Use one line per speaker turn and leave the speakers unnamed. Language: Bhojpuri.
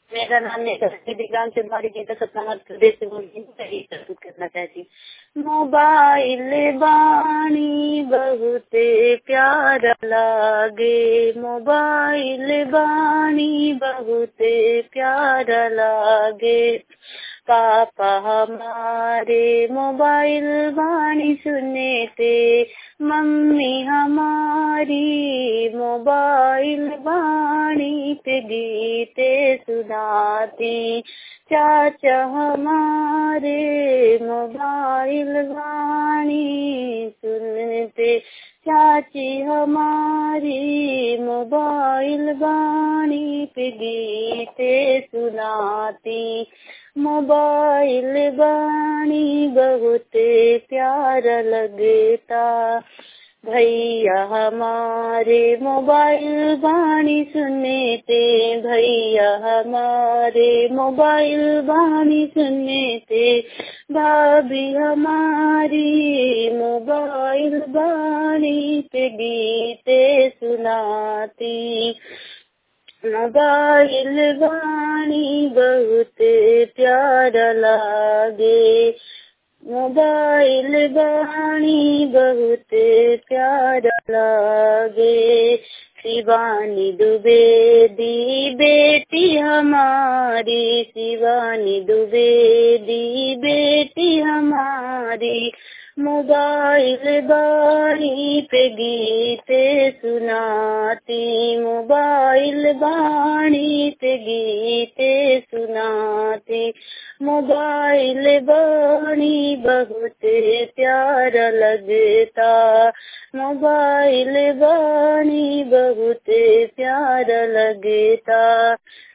मेरा नाम ग्राम से हमारी गीता सतना मध्य प्रदेश से बोल रही हूँ। प्रस्तुत करना चाहती हूँ। मोबाइल बाणी बहुते प्यारा लागे, मोबाइल बाणी बहुते प्यारा लागे। पापा हमारे मोबाइल बाणी सुने थे, मम्मी हमारी मोबाइल बाणी पे गीते सुनाती। चाचा हमारे मोबाइल बाणी सुनते, चाची हमारी मोबाइल बाणी पे गीते सुनाती। मोबाइल बाणी बहुत प्यारा लगता, भैया हमारे मोबाइल बाणी सुनने थे, भैया हमारे मोबाइल बाणी सुनने थे। भाभी हमारी मोबाइल बाणी पे गीते सुनाती। मोबाइल बाणी बहुत प्यारा लागे, मोबाइल बाणी बहुत प्यारा लागे। शिवानी द्विवेदी बेटी हमारी, शिवानी द्विवेदी बेटी हमारी मोबाइल बाणी पे गीते सुनाती। मोबाइल बाणी पे गीते सुनाती। मोबाइल बाणी बहुत प्यारा लगता, मोबाइल बाणी बहुत प्यारा लगता।